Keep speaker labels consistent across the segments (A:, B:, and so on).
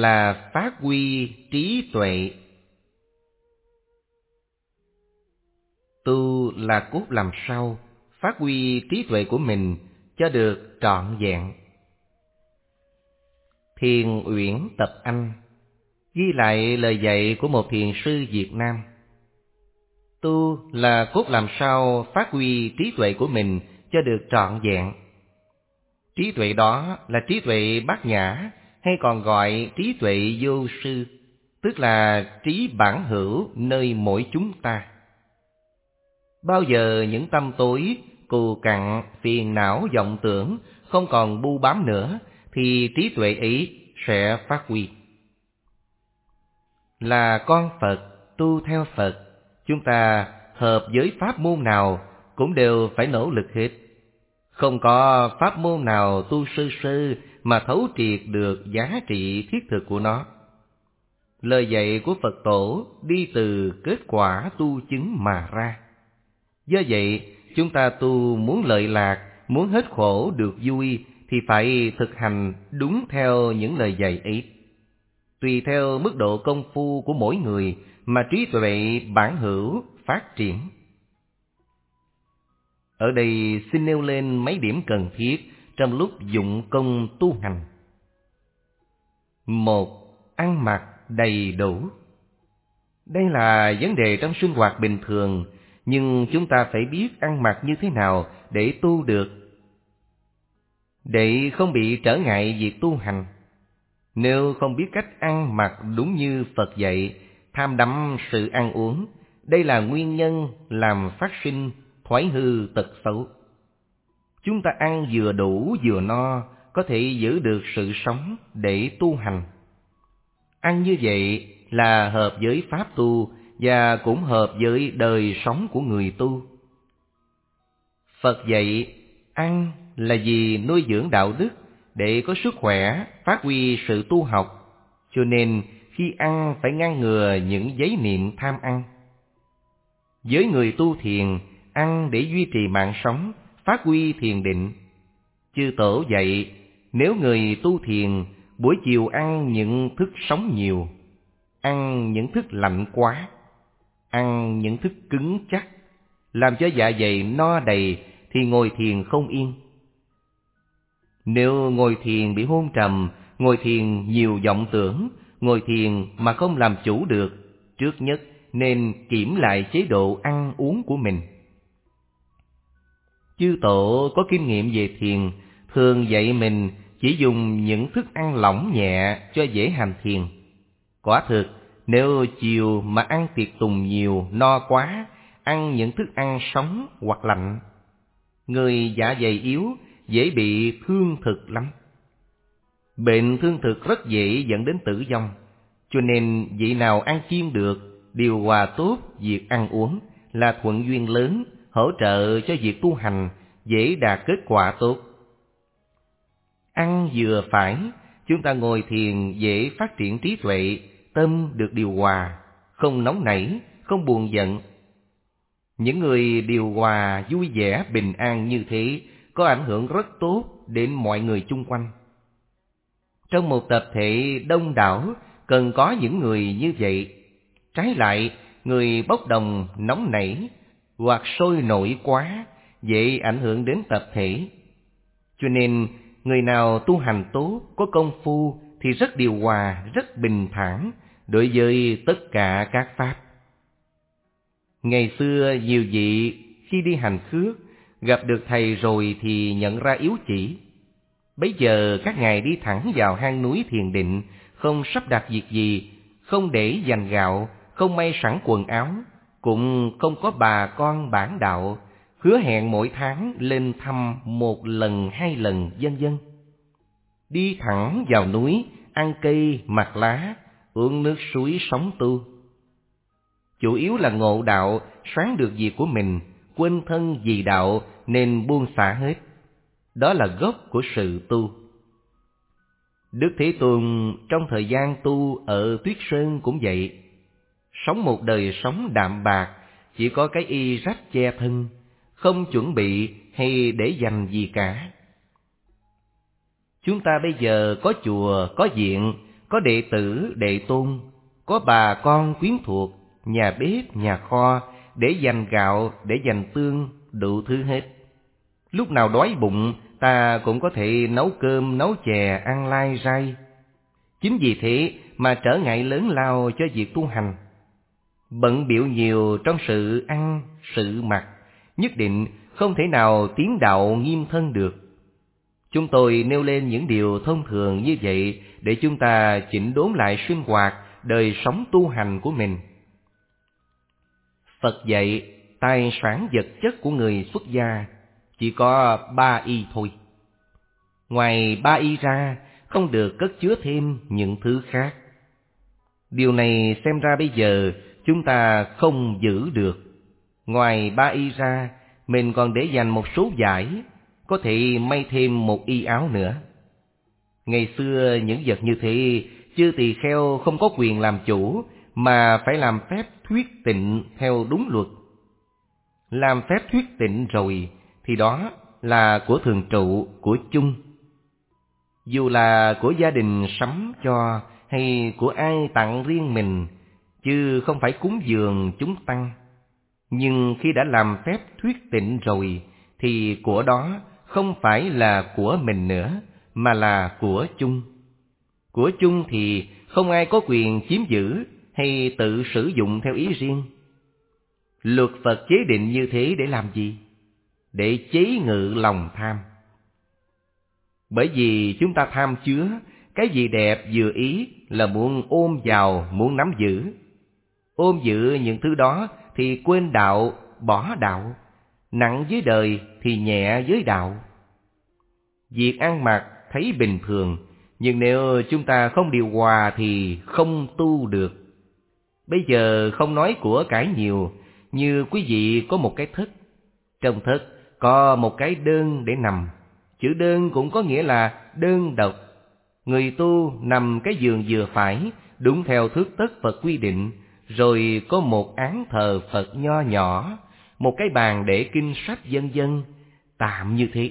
A: là phát huy trí tuệ. Tu là cốt làm sao phát huy trí tuệ của mình cho được trọn vẹn. Thiền Uyển Tập Anh ghi lại lời dạy của một thiền sư Việt Nam. Tu là cốt làm sao phát huy trí tuệ của mình cho được trọn vẹn. Trí tuệ đó là trí tuệ bát nhã, hay còn gọi trí tuệ vô sư, tức là trí bản hữu nơi mỗi chúng ta. Bao giờ những tâm tối, cù cặn, phiền não, vọng tưởng không còn bu bám nữa, thì trí tuệ ấy sẽ phát huy. Là con Phật, tu theo Phật, chúng ta hợp với pháp môn nào cũng đều phải nỗ lực hết. Không có pháp môn nào tu sơ sơ mà thấu triệt được giá trị thiết thực của nó. Lời dạy của Phật Tổ đi từ kết quả tu chứng mà ra. Do vậy, chúng ta tu muốn lợi lạc, muốn hết khổ được vui thì phải thực hành đúng theo những lời dạy ấy. Tùy theo mức độ công phu của mỗi người mà trí tuệ bản hữu phát triển. Ở đây xin nêu lên mấy điểm cần thiết trong lúc dụng công tu hành. 1. Ăn mặc đầy đủ. Đây là vấn đề trong sinh hoạt bình thường, nhưng chúng ta phải biết ăn mặc như thế nào để tu được, để không bị trở ngại việc tu hành. Nếu không biết cách ăn mặc đúng như Phật dạy, tham đắm sự ăn uống, đây là nguyên nhân làm phát sinh thoái hư tật xấu. Chúng ta ăn vừa đủ vừa no, có thể giữ được sự sống để tu hành. Ăn như vậy là hợp với pháp tu và cũng hợp với đời sống của người tu. Phật dạy ăn là vì nuôi dưỡng đạo đức, để có sức khỏe, phát huy sự tu học. Cho nên khi ăn phải ngăn ngừa những giấy niệm tham ăn. Với người tu thiền, ăn để duy trì mạng sống, phát huy thiền định. Chư Tổ dạy, nếu người tu thiền, buổi chiều ăn những thức sống nhiều, ăn những thức lạnh quá, ăn những thức cứng chắc, làm cho dạ dày no đầy thì ngồi thiền không yên. Nếu ngồi thiền bị hôn trầm, ngồi thiền nhiều vọng tưởng, ngồi thiền mà không làm chủ được, trước nhất nên kiểm lại chế độ ăn uống của mình. Chư Tổ có kinh nghiệm về thiền, thường dạy mình chỉ dùng những thức ăn lỏng nhẹ cho dễ hành thiền. Quả thực, nếu chiều mà ăn tiệc tùng nhiều, no quá, ăn những thức ăn sống hoặc lạnh, người dạ dày yếu dễ bị thương thực lắm. Bệnh thương thực rất dễ dẫn đến tử vong. Cho nên vị nào ăn kiêng được, điều hòa tốt việc ăn uống, là thuận duyên lớn, hỗ trợ cho việc tu hành, dễ đạt kết quả tốt. Ăn vừa phải, chúng ta ngồi thiền dễ phát triển trí tuệ, tâm được điều hòa, không nóng nảy, không buồn giận. Những người điều hòa, vui vẻ, bình an như thế có ảnh hưởng rất tốt đến mọi người chung quanh. Trong một tập thể đông đảo cần có những người như vậy. Trái lại, người bốc đồng, nóng nảy hoặc sôi nổi quá dễ ảnh hưởng đến tập thể. Cho nên, người nào tu hành tốt, có công phu thì rất điều hòa, rất bình thản đối với tất cả các pháp. Ngày xưa nhiều vị khi đi hành khước, gặp được thầy rồi thì nhận ra yếu chỉ. Bấy giờ các ngài đi thẳng vào hang núi thiền định, không sắp đặt việc gì, không để dành gạo, không may sẵn quần áo, cũng không có bà con bản đạo, hứa hẹn mỗi tháng lên thăm 1 lần 2 lần vân vân. Đi thẳng vào núi, ăn cây, mặc lá, uống nước suối sống tu. Chủ yếu là ngộ đạo, sáng được việc của mình, quên thân vì đạo nên buông xả hết. Đó là gốc của sự tu. Đức Thế Tôn trong thời gian tu ở Tuyết Sơn cũng vậy. Sống một đời sống đạm bạc, chỉ có cái y rách che thân, không chuẩn bị hay để dành gì cả. Chúng ta bây giờ có chùa, có viện, có đệ tử, đệ tôn, có bà con quyến thuộc, nhà bếp, nhà kho, để dành gạo, để dành tương, đủ thứ hết. Lúc nào đói bụng, ta cũng có thể nấu cơm, nấu chè, ăn lai rai. Chính vì thế mà trở ngại lớn lao cho việc tu hành. Bận bịu nhiều trong sự ăn, sự mặc, nhất định không thể nào tiến đạo nghiêm thân được. Chúng tôi nêu lên những điều thông thường như vậy để chúng ta chỉnh đốn lại sinh hoạt, đời sống tu hành của mình. Phật dạy tài sản vật chất của người xuất gia chỉ có 3 y thôi. Ngoài 3 y ra, không được cất chứa thêm những thứ khác. Điều này xem ra bây giờ chúng ta không giữ được. Ngoài 3 y ra, mình còn để dành một số vải, có thể may thêm một y áo nữa. Ngày xưa những vật như thế, chư tỳ kheo không có quyền làm chủ, mà phải làm phép thuyết tịnh theo đúng luật. Làm phép thuyết tịnh rồi, thì đó là của thường trụ, của chung. Dù là của gia đình sắm cho, hay của ai tặng riêng mình, chứ không phải cúng dường chúng tăng. Nhưng khi đã làm phép thuyết tịnh rồi, thì của đó không phải là của mình nữa, mà là của chung. Của chung thì không ai có quyền chiếm giữ hay tự sử dụng theo ý riêng. Luật Phật chế định như thế để làm gì? Để chế ngự lòng tham. Bởi vì chúng ta tham chứa, cái gì đẹp vừa ý là muốn ôm vào, muốn nắm giữ. Ôm giữ những thứ đó thì quên đạo, bỏ đạo. Nặng với đời thì nhẹ với đạo. Việc ăn mặc thấy bình thường, nhưng nếu chúng ta không điều hòa thì không tu được. Bây giờ không nói của cải nhiều, như quý vị có một cái thất. Trong thất có một cái đơn để nằm. Chữ đơn cũng có nghĩa là đơn độc. Người tu nằm cái giường vừa phải, đúng theo thước tất Phật quy định. Rồi có một án thờ Phật nho nhỏ, một cái bàn để kinh sách vân vân, tạm như thế.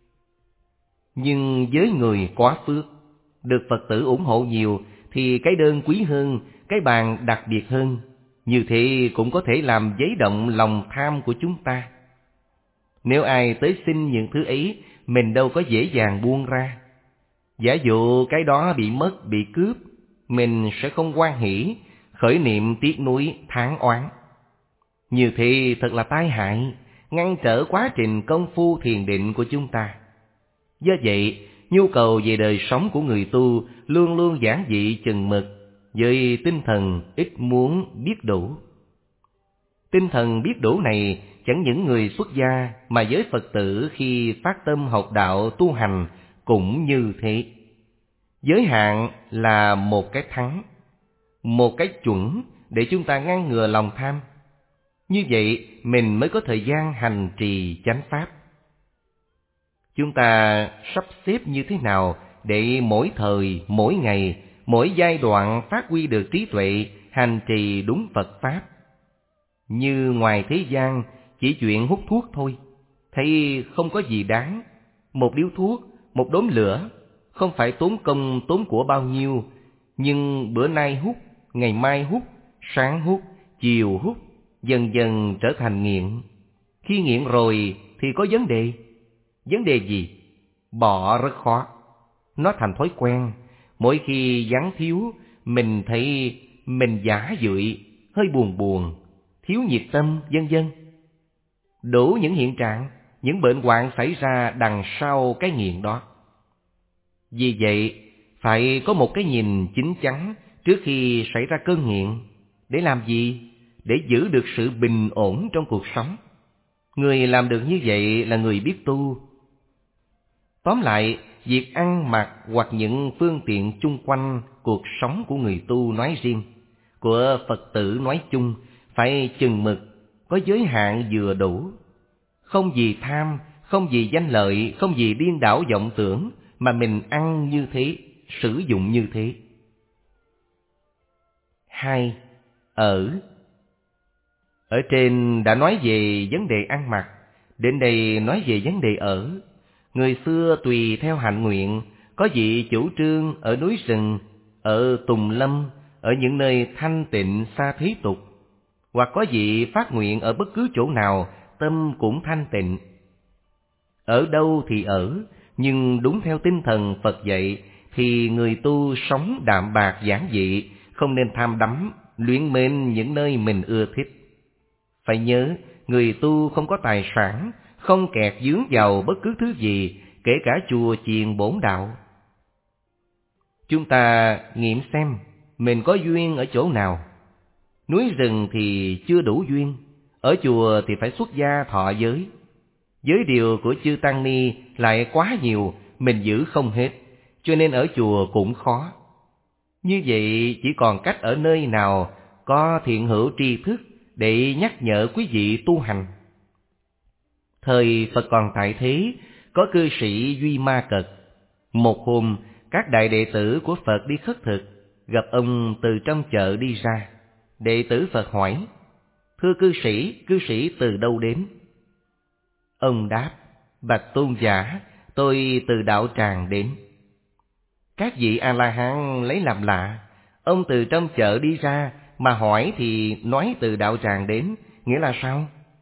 A: Nhưng với người quá phước, được Phật tử ủng hộ nhiều, thì cái đơn quý hơn, cái bàn đặc biệt hơn. Như thế cũng có thể làm dấy động lòng tham của chúng ta. Nếu ai tới xin những thứ ấy, mình đâu có dễ dàng buông ra. Giả dụ cái đó bị mất, bị cướp, mình sẽ không hoan hỷ, khởi niệm tiếc nuối, thán oán. Như thế thật là tai hại, ngăn trở quá trình công phu thiền định của chúng ta. Do vậy, nhu cầu về đời sống của người tu luôn luôn giản dị chừng mực, với tinh thần ít muốn biết đủ. Tinh thần biết đủ này chẳng những người xuất gia, mà với Phật tử khi phát tâm học đạo tu hành cũng như thế. Giới hạn là một cái thắng, một cái chuẩn để chúng ta ngăn ngừa lòng tham. Như vậy mình mới có thời gian hành trì chánh pháp. Chúng ta sắp xếp như thế nào để mỗi thời, mỗi ngày, mỗi giai đoạn phát huy được trí tuệ, hành trì đúng Phật Pháp? Như ngoài thế gian chỉ chuyện hút thuốc thôi, thấy không có gì đáng. Một điếu thuốc, một đốm lửa, không phải tốn công tốn của bao nhiêu. Nhưng bữa nay hút, ngày mai hút, sáng hút, chiều hút, dần dần trở thành nghiện. Khi nghiện rồi thì có vấn đề. Vấn đề gì? Bỏ rất khó. Nó thành thói quen. Mỗi khi vắng thiếu, mình thấy mình giả dưỡi, hơi buồn buồn, thiếu nhiệt tâm, vân vân. Đủ những hiện trạng, những bệnh hoạn xảy ra đằng sau cái nghiện đó. Vì vậy, phải có một cái nhìn chín chắn trước khi xảy ra cơn nghiện. Để làm gì? Để giữ được sự bình ổn trong cuộc sống. Người làm được như vậy là người biết tu. Tóm lại, việc ăn mặc hoặc những phương tiện chung quanh cuộc sống của người tu nói riêng, của Phật tử nói chung, phải chừng mực, có giới hạn vừa đủ. Không vì tham, không vì danh lợi, không vì điên đảo vọng tưởng mà mình ăn như thế, sử dụng như thế. 2. Ở trên đã nói về vấn đề ăn mặc, đến đây nói về vấn đề ở. Người xưa tùy theo hạnh nguyện, có vị chủ trương ở núi rừng, ở tùng lâm, ở những nơi thanh tịnh xa thế tục, hoặc có vị phát nguyện ở bất cứ chỗ nào, tâm cũng thanh tịnh. Ở đâu thì ở, nhưng đúng theo tinh thần Phật dạy, thì người tu sống đạm bạc giản dị, không nên tham đắm, luyến mến những nơi mình ưa thích. Phải nhớ, người tu không có tài sản, không kẹt vướng vào bất cứ thứ gì, kể cả chùa chiền bổn đạo. Chúng ta nghiệm xem, mình có duyên ở chỗ nào. Núi rừng thì chưa đủ duyên, ở chùa thì phải xuất gia thọ giới. Giới điều của chư Tăng Ni lại quá nhiều, mình giữ không hết, cho nên ở chùa cũng khó. Như vậy chỉ còn cách ở nơi nào có thiện hữu tri thức để nhắc nhở quý vị tu hành. Thời Phật còn tại thế, có cư sĩ Duy Ma Cật. Một hôm, các đại đệ tử của Phật đi khất thực, gặp ông từ trong chợ đi ra. Đệ tử Phật hỏi: "Thưa cư sĩ từ đâu đến?" Ông đáp: "Bạch tôn giả, tôi từ đạo tràng đến." Các vị A-la-hán lấy làm lạ, ông từ trong chợ đi ra mà hỏi thì nói từ đạo tràng đến, nghĩa là sao?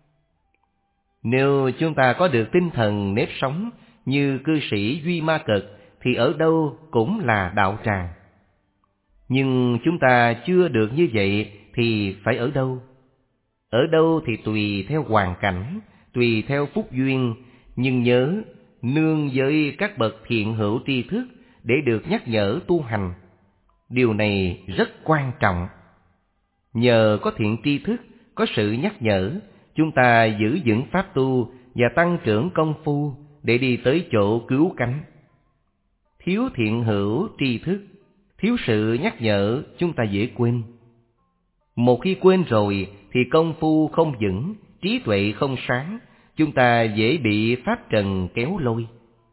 A: Nếu chúng ta có được tinh thần nếp sống như cư sĩ Duy Ma Cật thì ở đâu cũng là đạo tràng. Nhưng chúng ta chưa được như vậy thì phải ở đâu? Ở đâu thì tùy theo hoàn cảnh, tùy theo phúc duyên, nhưng nhớ nương với các bậc thiện hữu tri thức để được nhắc nhở tu hành. Điều này rất quan trọng. Nhờ có thiện tri thức, có sự nhắc nhở, chúng ta giữ vững pháp tu và tăng trưởng công phu để đi tới chỗ cứu cánh. Thiếu thiện hữu tri thức, thiếu sự nhắc nhở, chúng ta dễ quên. Một khi quên rồi thì công phu không vững, trí tuệ không sáng, chúng ta dễ bị pháp trần kéo lôi.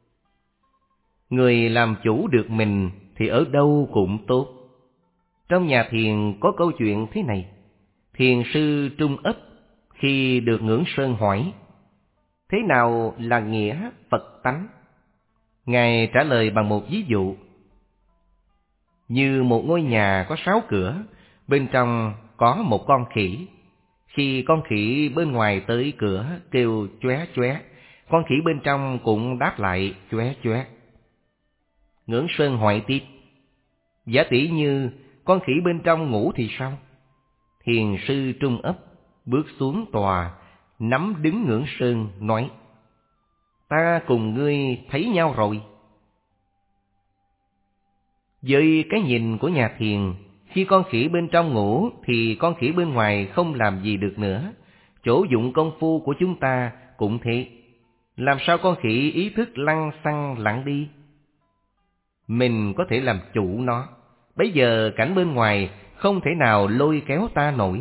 A: Người làm chủ được mình thì ở đâu cũng tốt. Trong nhà thiền có câu chuyện thế này. Thiền sư Trung Ấp khi được Ngưỡng Sơn hỏi: "Thế nào là nghĩa Phật tánh?" Ngài trả lời bằng một ví dụ. Như một ngôi nhà có 6 cửa, bên trong có một con khỉ. Khi con khỉ bên ngoài tới cửa kêu chóe chóe, con khỉ bên trong cũng đáp lại chóe chóe. Ngưỡng Sơn hỏi tiếp: "Giả tỷ như con khỉ bên trong ngủ thì sao?" Thiền sư Trung Ấp bước xuống tòa, nắm đứng Ngưỡng Sơn nói: "Ta cùng ngươi thấy nhau rồi." Với cái nhìn của nhà thiền, khi con khỉ bên trong ngủ thì con khỉ bên ngoài không làm gì được nữa. Chỗ dụng công phu của chúng ta cũng thế. Làm sao con khỉ ý thức lăng xăng lặn đi? Mình có thể làm chủ nó. Bây giờ cảnh bên ngoài không thể nào lôi kéo ta nổi.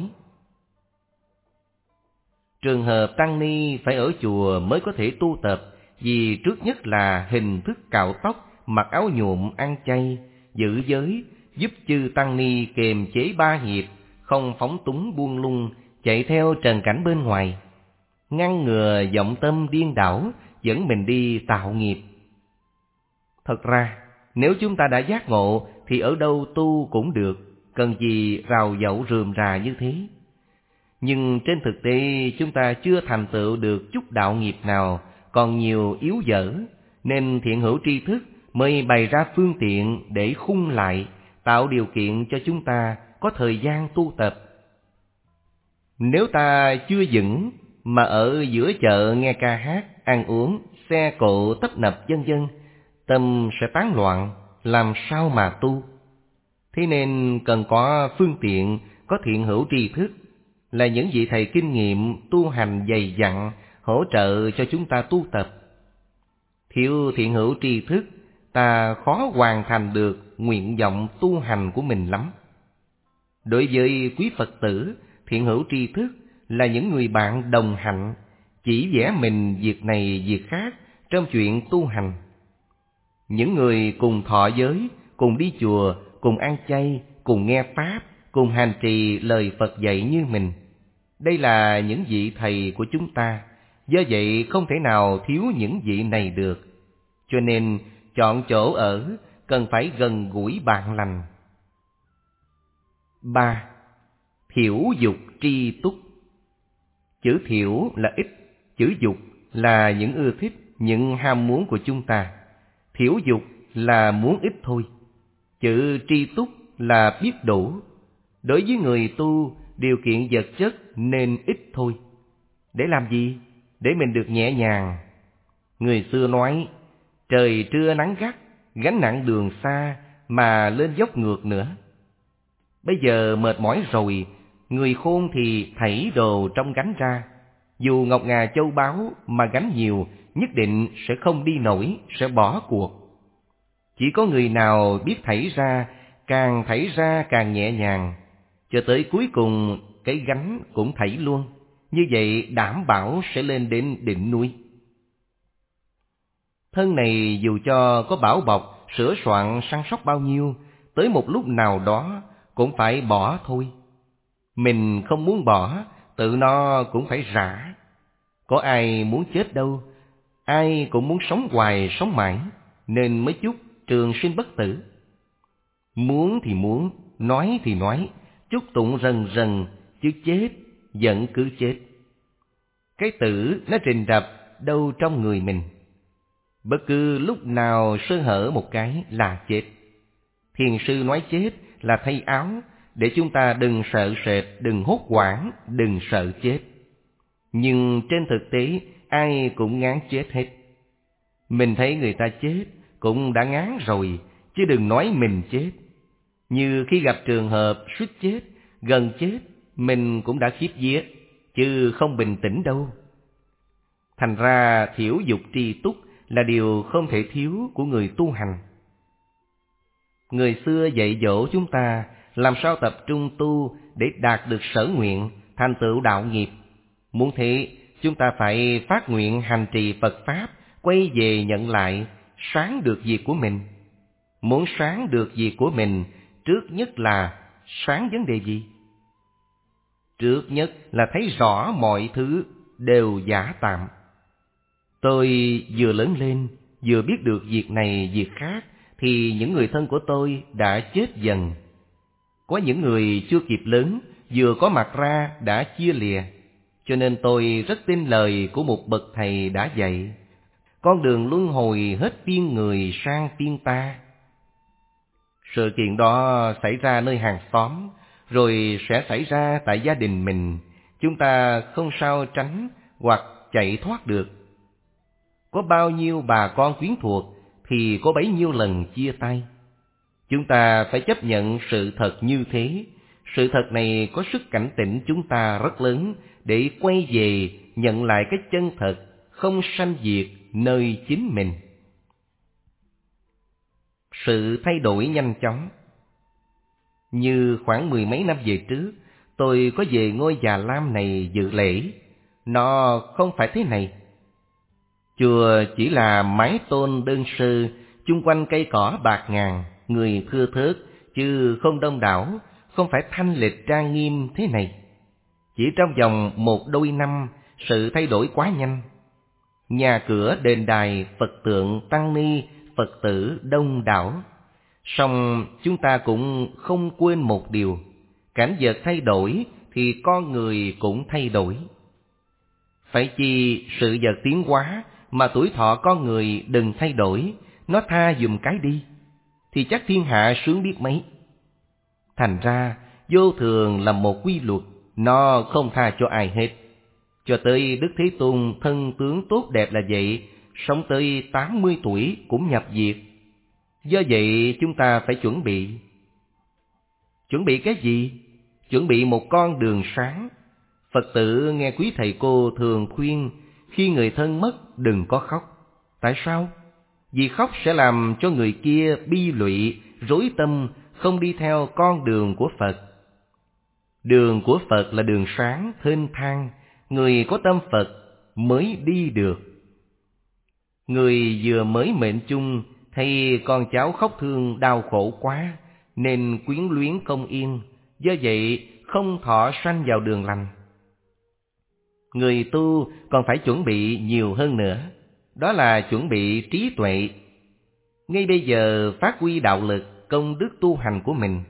A: Trường hợp tăng ni phải ở chùa mới có thể tu tập, vì trước nhất là hình thức cạo tóc, mặc áo nhuộm, ăn chay, giữ giới, giúp chư tăng ni kiềm chế ba nghiệp, không phóng túng buông lung, chạy theo trần cảnh bên ngoài, ngăn ngừa vọng tâm điên đảo, dẫn mình đi tạo nghiệp. Thật ra, nếu chúng ta đã giác ngộ thì ở đâu tu cũng được, cần gì rào dậu rườm rà như thế. Nhưng trên thực tế chúng ta chưa thành tựu được chút đạo nghiệp nào, còn nhiều yếu dở, nên thiện hữu tri thức mới bày ra phương tiện để khung lại, tạo điều kiện cho chúng ta có thời gian tu tập. Nếu ta chưa vững mà ở giữa chợ nghe ca hát, ăn uống, xe cộ tấp nập vân vân, tâm sẽ tán loạn, làm sao mà tu? Thế nên cần có phương tiện, có thiện hữu tri thức, là những vị thầy kinh nghiệm tu hành dày dặn, hỗ trợ cho chúng ta tu tập. Thiếu thiện hữu tri thức, ta khó hoàn thành được nguyện vọng tu hành của mình lắm. Đối với quý Phật tử, thiện hữu tri thức là những người bạn đồng hạnh, chỉ vẽ mình việc này việc khác trong chuyện tu hành. Những người cùng thọ giới, cùng đi chùa, cùng ăn chay, cùng nghe Pháp, cùng hành trì lời Phật dạy như mình. Đây là những vị thầy của chúng ta, do vậy không thể nào thiếu những vị này được. Cho nên chọn chỗ ở cần phải gần gũi bạn lành. 3. Thiểu dục tri túc. Chữ thiểu là ít, chữ dục là những ưa thích, những ham muốn của chúng ta. Thiểu dục là muốn ít thôi. Chữ tri túc là biết đủ. Đối với người tu, điều kiện vật chất nên ít thôi. Để làm gì? Để mình được nhẹ nhàng. Người xưa nói, trời trưa nắng gắt, gánh nặng đường xa mà lên dốc ngược nữa. Bây giờ mệt mỏi rồi, người khôn thì thảy đồ trong gánh ra. Dù ngọc ngà châu báu mà gánh nhiều, nhất định sẽ không đi nổi, sẽ bỏ cuộc. Chỉ có người nào biết thảy ra càng nhẹ nhàng, cho tới cuối cùng cái gánh cũng thảy luôn. Như vậy đảm bảo sẽ lên đến đỉnh núi. Thân này dù cho có bảo bọc, sửa soạn săn sóc bao nhiêu, tới một lúc nào đó cũng phải bỏ thôi. Mình không muốn bỏ, tự nó cũng phải rã. Có ai muốn chết đâu, ai cũng muốn sống hoài sống mãi, nên mới chúc trường sinh bất tử. Muốn thì muốn, nói thì nói, chúc tụng rần rần, chứ chết vẫn cứ chết. Cái tử nó rình rập đâu trong người mình. Bất cứ lúc nào sơ hở một cái là chết. Thiền sư nói chết là thay áo, để chúng ta đừng sợ sệt, đừng hốt hoảng, đừng sợ chết. Nhưng trên thực tế, ai cũng ngán chết hết. Mình thấy người ta chết cũng đã ngán rồi, chứ đừng nói mình chết. Như khi gặp trường hợp suýt chết, gần chết, mình cũng đã khiếp vía, chứ không bình tĩnh đâu. Thành ra thiểu dục tri túc là điều không thể thiếu của người tu hành. Người xưa dạy dỗ chúng ta làm sao tập trung tu để đạt được sở nguyện, thành tựu đạo nghiệp. Muốn thế, chúng ta phải phát nguyện hành trì Phật Pháp, quay về nhận lại, sáng được việc của mình. Muốn sáng được việc của mình, trước nhất là sáng vấn đề gì? Trước nhất là thấy rõ mọi thứ đều giả tạm. Tôi vừa lớn lên, vừa biết được việc này việc khác, thì những người thân của tôi đã chết dần. Có những người chưa kịp lớn, vừa có mặt ra đã chia lìa. Cho nên tôi rất tin lời của một bậc thầy đã dạy: con đường luân hồi hết phiên người sang phiên ta. Sự kiện đó xảy ra nơi hàng xóm, rồi sẽ xảy ra tại gia đình mình. Chúng ta không sao tránh hoặc chạy thoát được. Có bao nhiêu bà con quyến thuộc thì có bấy nhiêu lần chia tay. Chúng ta phải chấp nhận sự thật như thế. Sự thật này có sức cảnh tỉnh chúng ta rất lớn để quay về nhận lại cái chân thật, không sanh diệt nơi chính mình. Sự thay đổi nhanh chóng. Như khoảng 10 mấy năm về trước, tôi có về ngôi Già Lam này dự lễ. Nó không phải thế này. Chùa chỉ là mái tôn đơn sơ, chung quanh cây cỏ bạt ngàn, người thưa thớt, chứ không đông đảo, không phải thanh lịch trang nghiêm thế này. Chỉ trong vòng 1-2 năm, sự thay đổi quá nhanh. Nhà cửa, đền đài, Phật tượng, tăng ni, Phật tử đông đảo. Song chúng ta cũng không quên một điều: cảnh vật thay đổi thì con người cũng thay đổi. Phải chi sự vật tiến hóa mà tuổi thọ con người đừng thay đổi, nó tha giùm cái đi, thì chắc thiên hạ sướng biết mấy. Thành ra vô thường là một quy luật, nó không tha cho ai hết. Cho tới Đức Thế Tôn thân tướng tốt đẹp là vậy, sống tới 80 tuổi cũng nhập diệt. Do vậy chúng ta phải chuẩn bị. Chuẩn bị cái gì? Chuẩn bị một con đường sáng. Phật tử nghe quý thầy cô thường khuyên, khi người thân mất đừng có khóc. Tại sao? Vì khóc sẽ làm cho người kia bi lụy, rối tâm, không đi theo con đường của Phật. Đường của Phật là đường sáng, thênh thang, người có tâm Phật mới đi được. Người vừa mới mệnh chung, thấy con cháu khóc thương đau khổ quá, nên quyến luyến không yên, do vậy không thọ sanh vào đường lành. Người tu còn phải chuẩn bị nhiều hơn nữa, đó là chuẩn bị trí tuệ. Ngay bây giờ phát huy đạo lực, công đức tu hành của mình,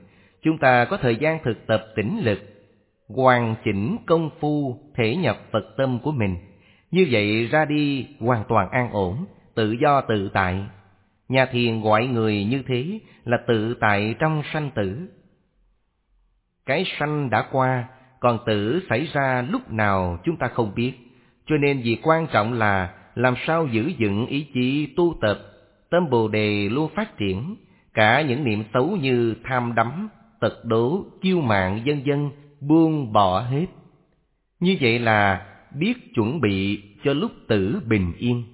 A: chúng ta có thời gian thực tập tĩnh lực, hoàn chỉnh công phu thể nhập Phật tâm của mình. Như vậy ra đi hoàn toàn an ổn, tự do tự tại. Nhà thiền gọi người như thế là tự tại trong sanh tử. Cái sanh đã qua, còn tử xảy ra lúc nào chúng ta không biết. Cho nên việc quan trọng là làm sao giữ vững ý chí tu tập, tâm Bồ Đề luôn phát triển. Cả những niệm xấu như tham đắm, tật đố, kiêu mạn vân vân buông bỏ hết. Như vậy là biết chuẩn bị cho lúc tử bình yên.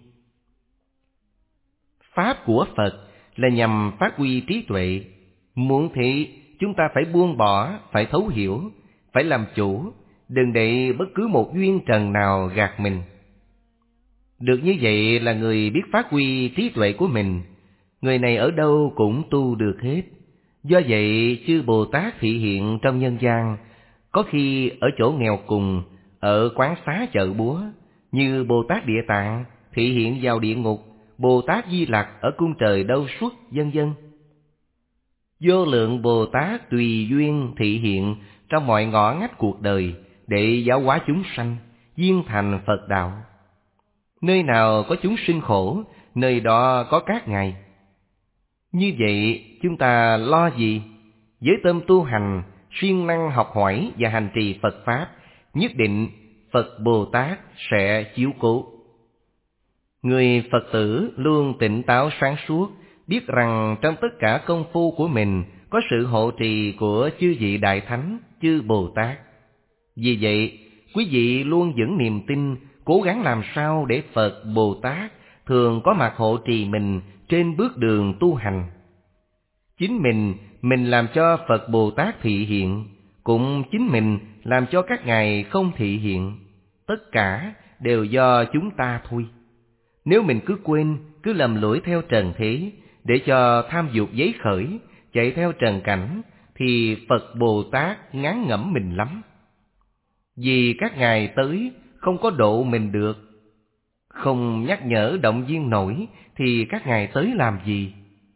A: Pháp của Phật là nhằm phát huy trí tuệ. Muốn thế, chúng ta phải buông bỏ, phải thấu hiểu, phải làm chủ, đừng để bất cứ một duyên trần nào gạt mình. Được như vậy là người biết phát huy trí tuệ của mình. Người này ở đâu cũng tu được hết. Do vậy, chư Bồ Tát thị hiện trong nhân gian, có khi ở chỗ nghèo cùng, ở quán xá chợ búa, như Bồ Tát Địa Tạng thị hiện vào địa ngục, Bồ Tát Di Lặc ở cung trời Đâu Xuất, vân vân. Vô lượng Bồ Tát tùy duyên thị hiện trong mọi ngõ ngách cuộc đời để giáo hóa chúng sanh, viên thành Phật đạo. Nơi nào có chúng sinh khổ, nơi đó có các ngài. Như vậy chúng ta lo gì? Với tâm tu hành, siêng năng học hỏi và hành trì Phật Pháp, nhất định Phật Bồ Tát sẽ chiếu cố. Người Phật tử luôn tỉnh táo sáng suốt, biết rằng trong tất cả công phu của mình có sự hộ trì của chư vị Đại Thánh, chư Bồ Tát. Vì vậy, quý vị luôn vững niềm tin, cố gắng làm sao để Phật Bồ Tát thường có mặt hộ trì mình trên bước đường tu hành. Chính mình làm cho Phật Bồ Tát thị hiện, cũng chính mình làm cho các ngài không thị hiện. Tất cả đều do chúng ta thôi. Nếu mình cứ quên, cứ lầm lũi theo trần thế, để cho tham dục giấy khởi, chạy theo trần cảnh, thì Phật Bồ Tát ngán ngẩm mình lắm. Vì các ngài tới không có độ mình được, không nhắc nhở động viên nổi, thì các ngài tới làm gì?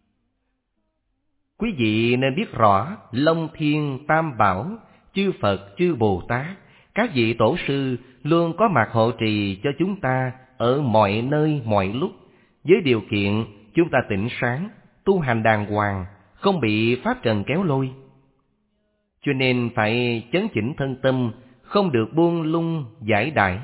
A: Quý vị nên biết rõ Long Thiên Tam Bảo, chư Phật, chư Bồ Tát, các vị tổ sư luôn có mặt hộ trì cho chúng ta ở mọi nơi mọi lúc, với điều kiện chúng ta tỉnh sáng, tu hành đàng hoàng, không bị pháp trần kéo lôi. Cho nên phải chấn chỉnh thân tâm, không được buông lung giải đãi.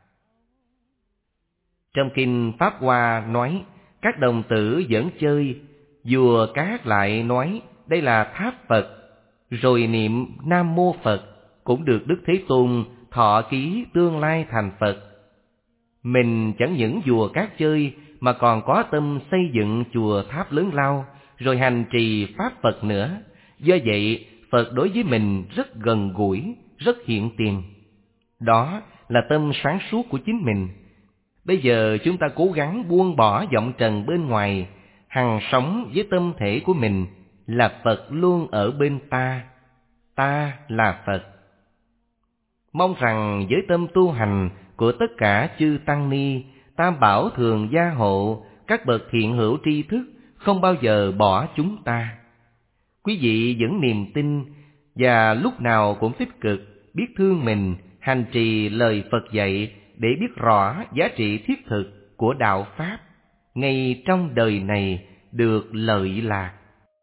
A: Trong kinh Pháp Hoa nói, các đồng tử dẫn chơi, vua Cát lại nói đây là tháp Phật, rồi niệm Nam Mô Phật, cũng được Đức Thế Tôn thọ ký tương lai thành Phật. Mình chẳng những vua Cát chơi mà còn có tâm xây dựng chùa tháp lớn lao, rồi hành trì Pháp Phật nữa. Do vậy, Phật đối với mình rất gần gũi, rất hiện tiền. Đó là tâm sáng suốt của chính mình. Bây giờ chúng ta cố gắng buông bỏ vọng trần bên ngoài, hằng sống với tâm thể của mình là Phật luôn ở bên ta. Ta là Phật. Mong rằng với tâm tu hành của tất cả chư Tăng Ni, Tam Bảo thường gia hộ, các bậc thiện hữu tri thức không bao giờ bỏ chúng ta. Quý vị vẫn niềm tin và lúc nào cũng tích cực, biết thương mình, hành trì lời Phật dạy để biết rõ giá trị thiết thực của đạo Pháp, ngay trong đời này được lợi lạc.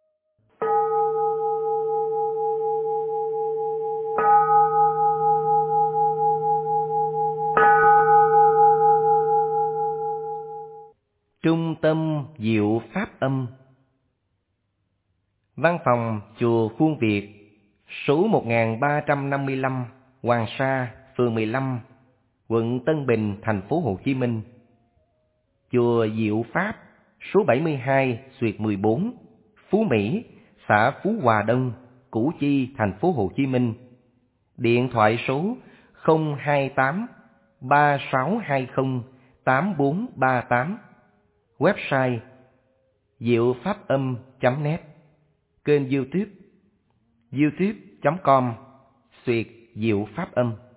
A: Trung tâm Diệu Pháp Âm. Văn phòng Chùa Khuôn Việt, số 1355, Hoàng Sa, phường 15, quận Tân Bình, thành phố Hồ Chí Minh. Chùa Diệu Pháp, số 72, Xuyệt 14, Phú Mỹ, xã Phú Hòa Đông, Củ Chi, thành phố Hồ Chí Minh. Điện thoại số 028 3620 8438. Website diệu-pháp-âm.net. Kênh YouTube youtube.com/Xuyệt Diệu Pháp Âm.